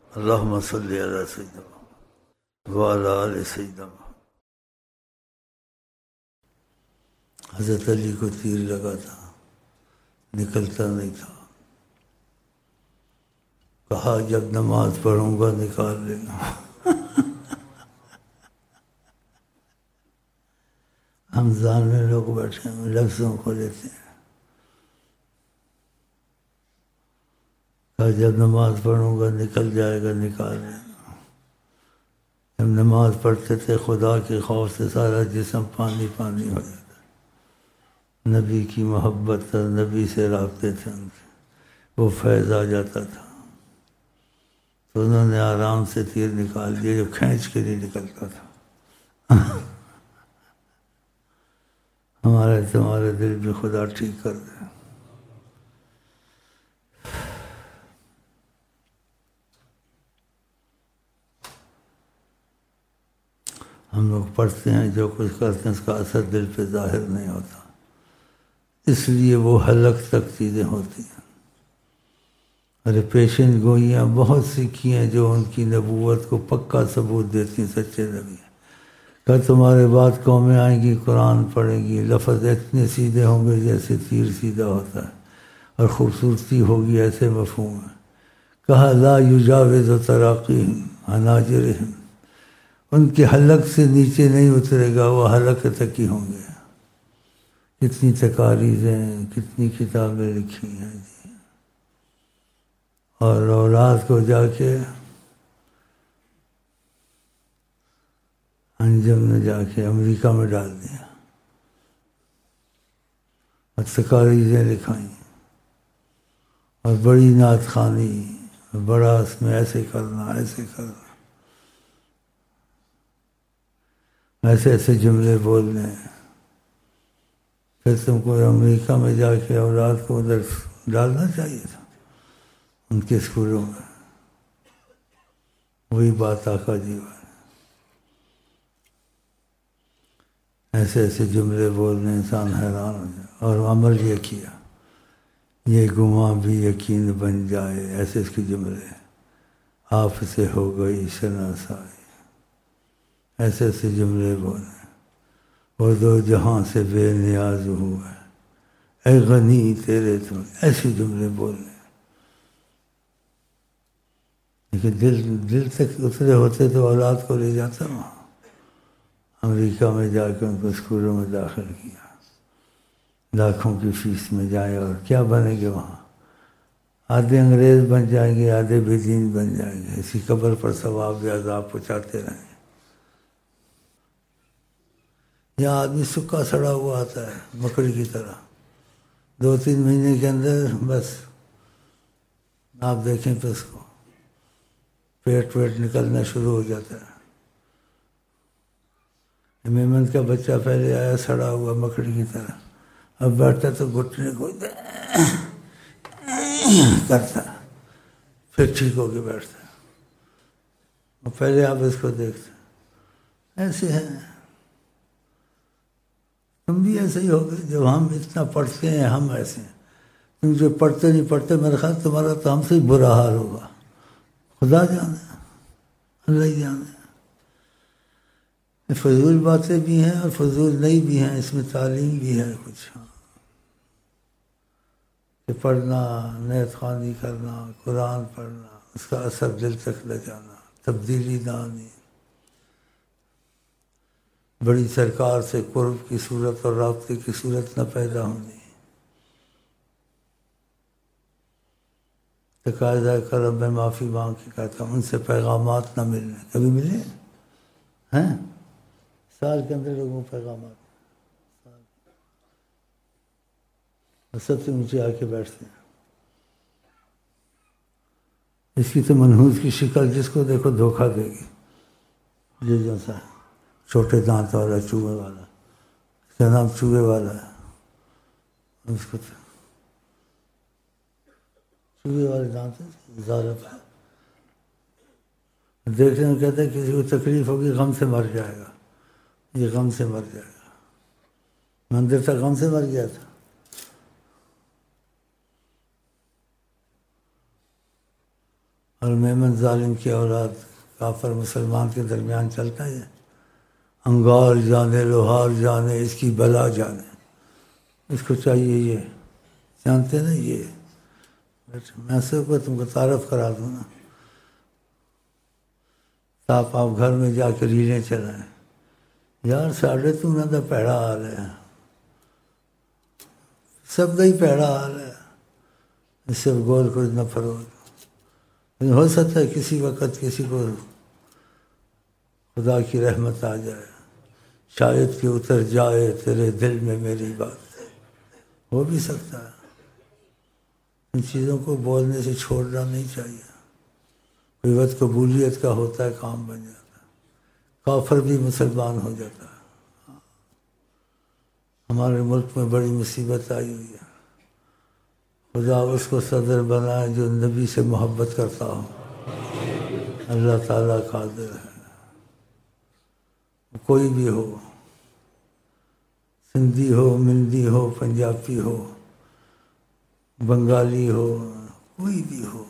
اللہم صلی علی سیدنا وعلی آل سیدنا. حضرت علی کو تیر لگا تھا، نکلتا نہیں تھا. کہا جب نماز پڑھوں گا نکال لینا. ہم ظالم لوگ بیٹھے ہیں لفظوں کو لیتے ہیں. کہا جب نماز پڑھوں گا نکل جائے گا نکال لینا. جب نماز پڑھتے تھے خدا کے خوف سے سارا جسم پانی پانی ہو جاتا. نبی کی محبت اور نبی سے رابطے تھے ان کے، وہ فیض آ جاتا تھا. تو انہوں نے آرام سے تیر نکال دیا جو کھینچ کے نہیں نکلتا تھا. ہمارے تمہارے دل بھی خدا ٹھیک کر دے. ہم لوگ پڑھتے ہیں جو کچھ کرتے ہیں اس کا اثر دل پہ ظاہر نہیں ہوتا، اس لیے وہ حلق تک چیزیں ہوتی ہیں. ارے پیشن گوئیاں بہت سی کی ہیں جو ان کی نبوت کو پکا ثبوت دیتی ہیں. سچے نبی کہ تمہارے بعد قومیں آئیں گی قرآن پڑھیں گی، لفظ اتنے سیدھے ہوں گے جیسے تیر سیدھا ہوتا ہے، اور خوبصورتی ہوگی ایسے مفہوم ہے. کہا لا یجاوز تراقیہم حناجرہم، ان کے حلق سے نیچے نہیں اترے گا، وہ حلق تک ہی ہوں گے. کتنی تقاریریں کتنی کتابیں لکھی ہیں جی. اور اولاد کو جا کے انجم نے جا کے امریکہ میں ڈال دیا اور تقاریریں لکھائیں اور بڑی نعت خوانی، بڑا اس میں ایسے کرنا ایسے کرنا، ایسے ایسے جملے بولنے. پھر تم کو امریکہ میں جا کے اولاد کو ادھر ڈالنا چاہیے تھا ان کے اسکولوں میں. وہی بات آقا جی ہے، ایسے ایسے جملے بولنے انسان حیران ہو جائے. اور عمل یہ کیا، یہ گماں بھی یقین بن جائے، ایسے اس کے جملے. آپ سے ہو گئی شناسائی، ایسے ایسے جملے بولنے. وہ دو جہاں سے بے نیاز ہوا اے غنی تیرے تو، ایسے جملے بولنے. لیکن دل تک اترے ہوتے تو اولاد کو لے جاتا وہاں امریکہ میں جا کے ان کو اسکولوں میں داخل کیا. لاکھوں کی فیس میں جائیں اور کیا بنیں گے وہاں؟ آدھے انگریز بن جائیں گے، آدھے بے دین بن جائیں گے. اسی قبر پر ثواب یا عذاب پہنچاتے رہیں گے. یہاں آدمی سکا سڑا ہوا آتا ہے مکڑی کی طرح، 2-3 مہینے کے اندر بس آپ دیکھیں تو اس کو پیٹ نکلنا شروع ہو جاتا ہے. میمن کا بچہ پہلے آیا سڑا ہوا مکڑی کی طرح، اب بیٹھتا تو گھٹنے کو کرتا، پھر ٹھیک ہو کے بیٹھتا. اور پہلے آپ اس کو دیکھتے ایسے ہیں. تم بھی ایسے ہی ہوگے جب ہم اتنا پڑھتے ہیں. ہم ایسے ہیں، تم جو پڑھتے نہیں پڑھتے میرے خیال تمہارا تو ہم سے ہی برا حال ہوگا. خدا جانے، اللہ ہی جانے. فضول باتیں بھی ہیں اور فضول نہیں بھی ہیں، اس میں تعلیم بھی ہے کچھ. کہ پڑھنا، نیت خوانی کرنا، قرآن پڑھنا، اس کا اثر دل تک لے جانا، تبدیلی نہ آنی، بڑی سرکار سے قرب کی صورت اور رابطے کی صورت نہ پیدا ہونی. تقاضا کرم میں معافی مانگ کے کہتا ہوں ان سے پیغامات نہ ملنے. کبھی ملے ہیں؟ سال کے اندر لوگوں کو پیغامات سب سے نیچے آ کے بیٹھتے ہیں. اس کی تو منحوس کی شکل جس کو دیکھو دھوکہ دے گی. یہ جیسا ہے چھوٹے دانت والا چوہے والا، اس کا نام چوہے والا ہے. اس کو چوہے والے دانت ظالم ہے. دیکھنے میں کہتے ہیں کسی کو تکلیف ہوگی غم سے مر جائے گا، یہ غم سے مر جائے گا. مندر تک غم سے مر گیا تھا. اور میمن ظالم کی اولاد کافر مسلمان کے درمیان چلتا ہے، انگار جانے لوہار جانے اس کی بلا جانے، اس کو چاہیے یہ جانتے نا یہ میں سب کو تم کو تعارف کرا دوں نا، آپ گھر میں جا کے ریلیں چلائیں، یار ساڑھے تو نہ تو پیڑا حال ہے، سب کا ہی پیڑا حال ہے، اس سے گول کچھ نہ فروغ، ہو سکتا ہے کسی وقت کسی کو خدا کی رحمت آ جائے، شاید کہ اتر جائے تیرے دل میں میری بات، ہو بھی سکتا ہے۔ ان چیزوں کو بولنے سے چھوڑنا نہیں چاہیے، کوئی وقت قبولیت کا ہوتا ہے کام بن جاتا ہے، کافر بھی مسلمان ہو جاتا ہے۔ ہمارے ملک میں بڑی مصیبت آئی ہوئی ہے، خدا اس کو صدر بنائے جو نبی سے محبت کرتا ہو، اللہ تعالیٰ قادر ہے۔ کوئی بھی ہو، سندھی ہو، مندی ہو، پنجابی ہو، بنگالی ہو، کوئی بھی ہو،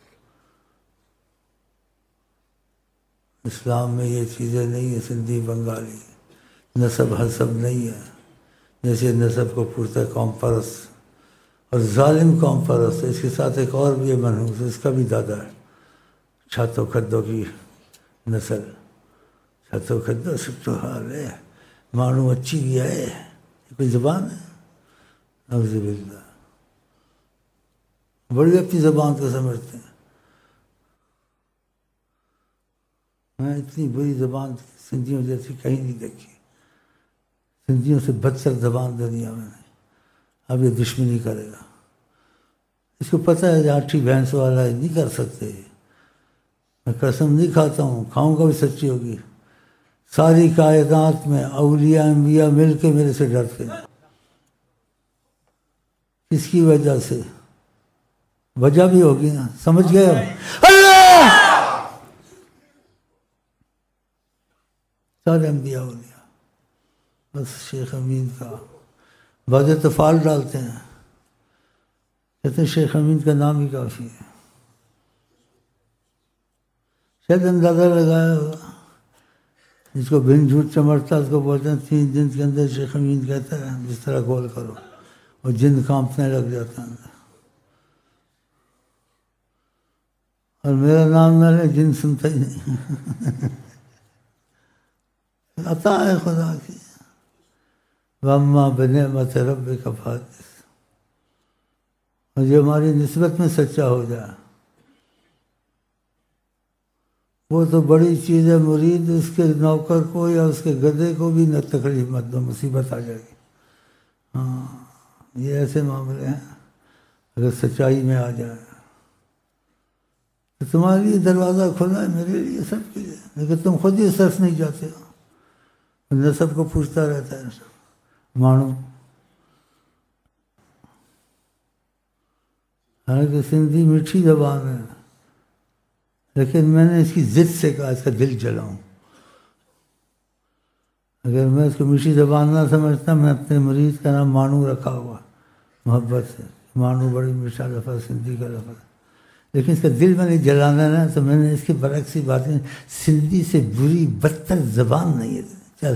اسلام میں یہ چیزیں نہیں ہیں سندھی بنگالی، نسب حسب نہیں ہے، جیسے نسب کو پورتا قوم پرست اور ظالم قوم پرست، اس کے ساتھ ایک اور بھی ہے منحوس، اس کا بھی دادا ہے چھاتو کھدو کی نسل، چھاتو کھدو سب تو حال ہے، مانو اچھی بھی ہے، یہ کوئی زبان ہے؟ نعوذ باللہ، بڑی اپنی زبان کو سمجھتے ہیں، میں اتنی بری زبان سندھیوں جیسی کہیں نہیں دیکھی، سندھیوں سے بدتر زبان دنیا میں نہیں، اب یہ دشمنی کرے گا، اس کو پتہ ہے آٹھی بھینس والا ہے، نہیں کر سکتے، میں قسم نہیں کھاتا ہوں، کھاؤں گا بھی سچی ہوگی، ساری کائنات میں اولیاء انبیاء مل کے میرے سے ڈرتے ہیں، اس کی وجہ سے وجہ بھی ہوگی نا، سمجھ گئے ہو؟ اللہ سارے انبیاء اولیاء، بس شیخ امین کا بعض اتفال ڈالتے ہیں، کہتے ہیں شیخ امین کا نام ہی کافی ہے، شاید اندازہ لگایا ہوگا، جس کو بن جھوٹ چمٹتا اس کو بولتے ہیں 3 دن کے اندر شیخ امین کہتا ہے جس طرح گول کرو، اور جن کانپنے لگ جاتا ہے، اور میرا نام نہ لے جن سنتا ہی نہیں، عطا ہے خدا کی، وَأَمَّا بِنِعْمَتِ رَبِّكَ فَحَدِّثْ، اور جو ہماری نسبت میں سچا ہو جائے وہ تو بڑی چیز ہے، مرید اس کے نوکر کو یا اس کے گدھے کو بھی نہ تکلیف مت دو، مصیبت آ جائے گی، ہاں یہ ایسے معاملے ہیں، اگر سچائی میں آ جائے تو تمہارے لیے دروازہ کھلا ہے، میرے لیے، سب کے لیے، لیکن تم خود ہی سچ نہیں جاتے ہو، نسب کو پوچھتا رہتا ہے مانو، حالانکہ سندھی میٹھی زبان ہے، لیکن میں نے اس کی ضد سے کہا اس کا دل جلاؤں، اگر میں اس کو میٹھی زبان نہ سمجھتا میں اپنے مریض کا نام مانو رکھا ہوا محبت سے، مانو بڑی میٹھا لفظ سندھی کا لفظ، لیکن اس کا دل میں نے جلانا نا، تو میں نے اس کے برعکس سی باتیں، سندھی سے بری بدتر زبان نہیں ہے، چل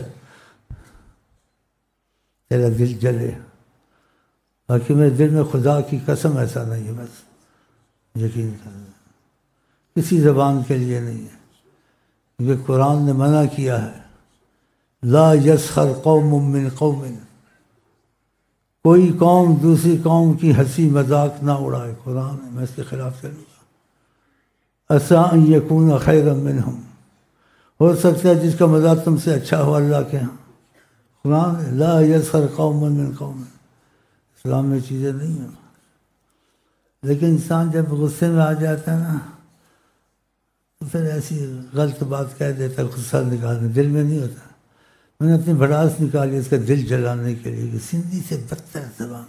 تیرا دل جلے، باقی میرے دل میں خدا کی قسم ایسا نہیں ہے، بس یقین کرنا، کسی زبان کے لیے نہیں ہے، کیونکہ قرآن نے منع کیا ہے، لا یسخر قوم من قوم، کوئی قوم دوسری قوم کی ہنسی مذاق نہ اڑائے، قرآن ہے، میں اس کے خلاف چلوں گا، عسیٰ ان یکون خیرا منہم، ہو سکتا ہے جس کا مذاق تم سے اچھا ہو اللہ کے ہاں، قرآن ہے، لا یسخر قوم من قوم، اسلام میں چیزیں نہیں ہیں، لیکن انسان جب غصے میں آ جاتا ہے نا تو پھر ایسی غلط بات کہہ دیتا ہے، غصہ نکالنے، دل میں نہیں ہوتا، میں نے اپنی بھڑاس نکالی اس کا دل جلانے کے لیے کہ سندھی سے بدتر زبان،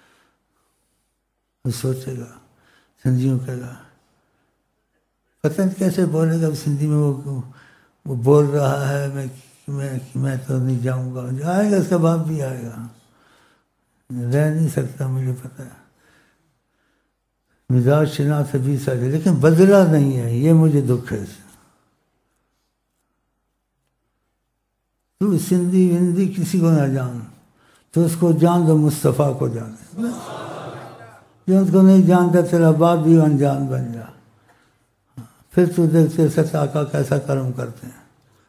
وہ سوچے گا، سندھیوں کہے گا پتہ نہیں کیسے بولے گا، سندھی میں وہ بول رہا ہے میں تو نہیں جاؤں گا، آئے گا اس کا باپ بھی آئے گا، رہ نہیں سکتا، مجھے پتہ ہے، مزاج شناخت 20 سال، لیکن بدلا نہیں ہے، یہ مجھے دکھ ہے۔ تو سندھی ہندی کسی کو نہ جان، تو اس کو جان دو، مصطفیٰ کو جانے۔ جو اس کو نہیں جانتا تیرا باپ بھی انجان بن جا، پھر تو دیکھتے سچ آقا کیسا کرم کرتے ہیں۔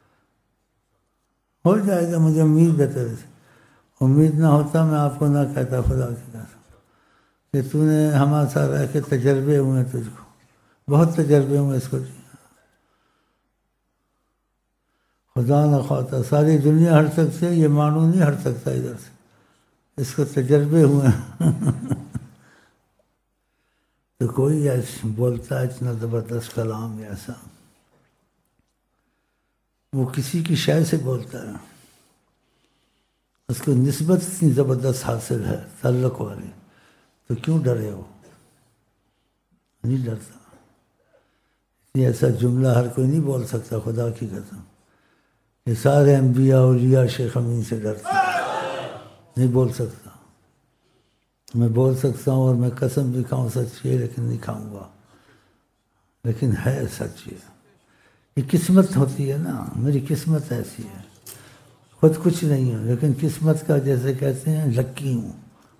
ہو جائے گا، مجھے امید ہے تیرے سے۔ امید نہ ہوتا میں آپ کو نہ کہتا خدا کی قسم کہ تو نے ہمارے ساتھ رہ کے تجربے ہوئے، تجھ کو بہت تجربے ہوئے اس کو جی۔ خدا نہ خواطہ ساری دنیا ہٹ سکتی ہے، یہ مانو نہیں ہٹ سکتا ادھر سے، اس کو تجربے ہوئے ہیں۔ تو کوئی ایسا بولتا ہے اتنا زبردست کلام ایسا، وہ کسی کی شے سے بولتا ہے، اس کو نسبت اتنی زبردست حاصل ہے تعلق والی، تو کیوں ڈرے ہو؟ نہیں ڈرتا۔ یہ ایسا جملہ ہر کوئی نہیں بول سکتا خدا کی قسم کہ سارے انبیاء اولیاء شیخ امین سے ڈرتے نہیں بول سکتا۔ میں بول سکتا ہوں اور میں قسم بھی کھاؤں سچ ہے، لیکن نہیں کھاؤں گا، لیکن ہے سچ ہے۔ یہ قسمت ہوتی ہے نا، میری قسمت ایسی ہے، خود کچھ نہیں ہوں لیکن قسمت کا جیسے کہتے ہیں لکی ہوں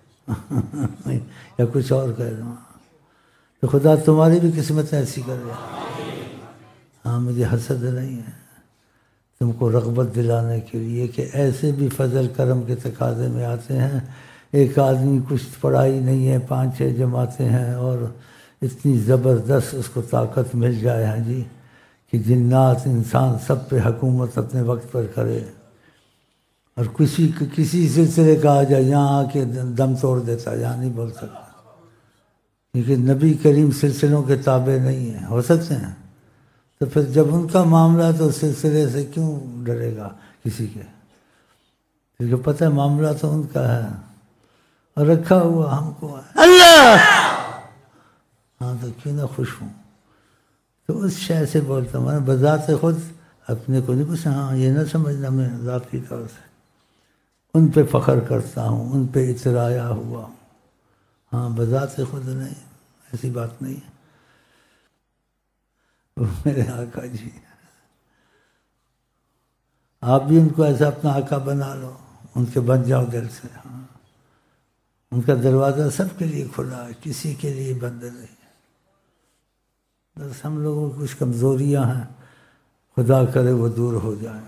یا کچھ اور کہہ دوں، تو خدا تمہاری بھی قسمت ایسی کرے۔ ہاں مجھے حسد نہیں ہے، تم کو رغبت دلانے کے لیے کہ ایسے بھی فضل کرم کے تقاضے میں آتے ہیں۔ ایک آدمی کچھ پڑھائی نہیں ہے، 5-6 جماعتیں ہیں، اور اتنی زبردست اس کو طاقت مل جائے ہاں جی کہ جنات انسان سب پہ حکومت اپنے وقت پر کرے، اور کسی سلسلے کا آ جائے یہاں آ کے دم توڑ دیتا، یہاں نہیں بول سکتا، کیونکہ نبی کریم سلسلوں کے تابع نہیں ہیں۔ ہو سکتے ہیں تو پھر جب ان کا معاملہ ہے تو سلسلے سے کیوں ڈرے گا کسی کے؟ کیونکہ پتہ ہے معاملہ تو ان کا ہے اور رکھا ہوا ہم کو ہے اللہ۔ ہاں تو کیوں نہ خوش ہوں؟ تو اس شے سے بولتا ہوں، میں بذات خود اپنے کو نہیں کچھ، ہاں یہ نہ سمجھنا میں ذاتی طور سے ان پہ فخر کرتا ہوں، ان پہ اترایا ہوا ہوں، ہاں بذات خود نہیں، ایسی بات نہیں ہے۔ میرے آقا جی، آپ بھی ان کو ایسا اپنا آقا بنا لو، ان کے بن جاؤ دل سے۔ ہاں ان کا دروازہ سب کے لیے کھلا ہے، کسی کے لیے بند نہیں۔ بس ہم لوگوں کی کچھ کمزوریاں ہیں، خدا کرے وہ دور ہو جائیں۔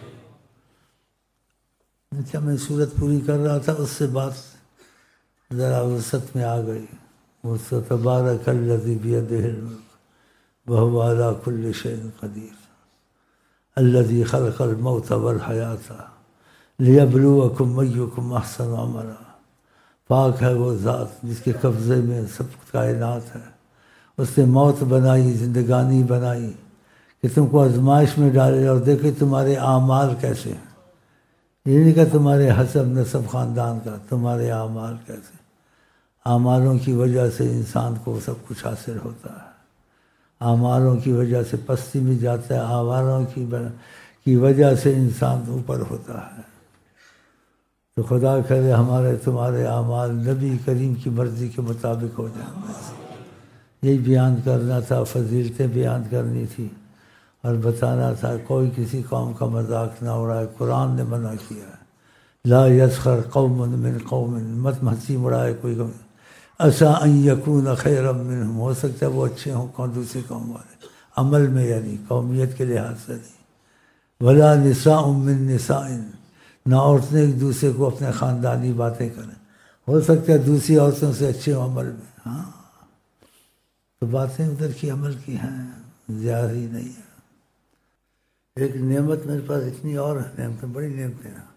اچھا میں صورت پوری کر رہا تھا، اس سے بات ذرا وسط میں آ گئی۔ وہ تبارک الذی بیدہ الملک وہو علی کل شیء قدیر الذی خلق الموت والحیاۃ لیبلوکم ایکم احسن عملا۔ پاک ہے وہ ذات جس کے قبضے میں سب کائنات ہے، اس نے موت بنائی، زندگانی بنائی کہ تم کو آزمائش میں ڈالے اور دیکھے تمہارے اعمال کیسے ہیں۔ یہ نہیں کہ تمہارے حسب نسب خاندان کا، تمہارے اعمال کیسے۔ اعمالوں کی وجہ سے انسان کو سب کچھ حاصل ہوتا ہے، اعمالوں کی وجہ سے پستی میں جاتا ہے، اعمالوں کی وجہ سے انسان اوپر ہوتا ہے۔ تو خدا کرے ہمارے تمہارے اعمال نبی کریم کی مرضی کے مطابق ہو جائیں۔ یہی بیان کرنا تھا، فضیلتیں بیان کرنی تھی اور بتانا تھا کوئی کسی قوم کا مذاق نہ اڑائے۔ قرآن نے منع کیا ہے، لا یسخر قوم من قوم، مت ہنسی اڑائے کوئی قوم، عسیٰ ان یکون خیرا منہم، ہو سکتا ہے وہ اچھے ہوں کون دوسری قوم والے، عمل میں یعنی قومیت کے لحاظ سے نہیں۔ ولا نساء من نساء، نہ عورتیں ایک دوسرے کو اپنے خاندانی باتیں کریں، ہو سکتا ہے دوسری عورتوں سے اچھے ہوں عمل میں، ہاں تو باتیں ادھر کی عمل کی ہیں، زیادہ نہیں ہے۔ ایک نعمت میرے پاس اتنی اور نعمتیں، بڑی نعمتیں ہیں،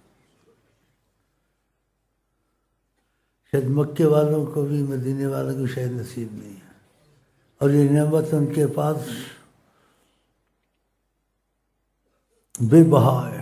شاید مکے والوں کو بھی مدینے والوں کو شاید نصیب نہیں ہے، اور یہ نعمت ان کے پاس بے بہا ہے،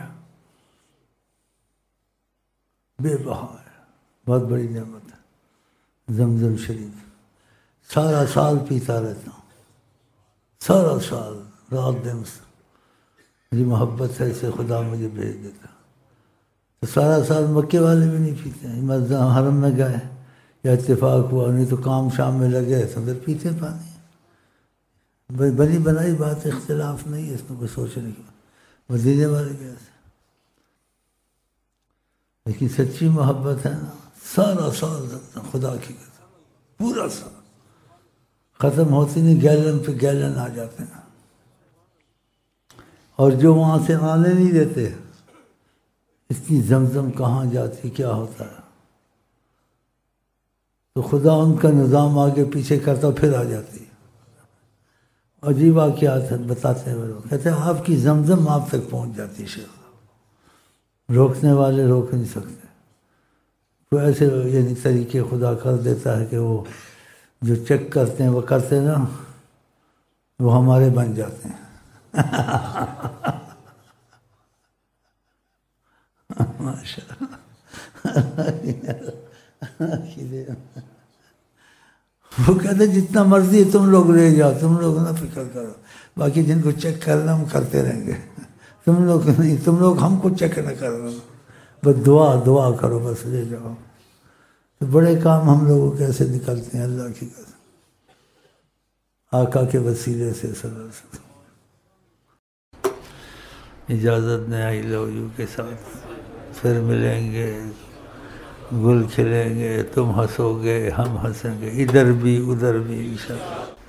بے بہا ہے، بہت بڑی نعمت ہے۔ زمزم شریف سارا سال پیتا رہتا ہوں، سارا سال رات دن سے، مجھے محبت ہے اسے خدا مجھے بھیج دیتا۔ تو سارا سال مکے والے بھی نہیں پیتے ہیں، مسجد حرم میں گئے یا اتفاق ہوا، نہیں تو کام شام میں لگے تو پھر پیتے پانی. بنی بنائی بات، اختلاف نہیں ہے اس میں کوئی سوچنے کی. مدینے والے کیسے، لیکن سچی محبت ہے نا، سارا سال خدا کی قسم پورا سال ختم ہوتی نہیں، گیلن پہ گیلن آ جاتے ہیں. اور جو وہاں سے آنے نہیں دیتے، اتنی زمزم کہاں جاتی، کیا ہوتا ہے، تو خدا ان کا نظام آگے پیچھے کرتا پھر آ جاتی. عجیب واقعات بتاتے ہیں وہ لوگ، کہتے ہیں آپ کی زمزم آپ تک پہنچ جاتی ہے، روکنے والے روک نہیں سکتے. تو ایسے یعنی طریقے خدا کر دیتا ہے کہ وہ جو چیک کرتے ہیں وہ کرتے نا، وہ ہمارے بن جاتے ہیں. ماشاء اللہ. وہ کہتے جتنا مرضی تم لوگ لے جاؤ، تم لوگ نہ فکر کرو، باقی جن کو چیک کرنا ہم کرتے رہیں گے. تم لوگ نہیں، تم لوگ ہم کو چیک نہ کرو، بس دعا کرو، بس لے جاؤ. تو بڑے کام ہم لوگوں کیسے نکلتے ہیں اللہ کی قسم، آقا کے وسیلے سے صلی اللہ علیہ وسلم. اجازت نہیں آئی لو یو کے ساتھ، پھر ملیں گے، گل کھلیں گے، تم ہنسو گے ہم ہنسیں گے، ادھر بھی ادھر بھی انشاءاللہ.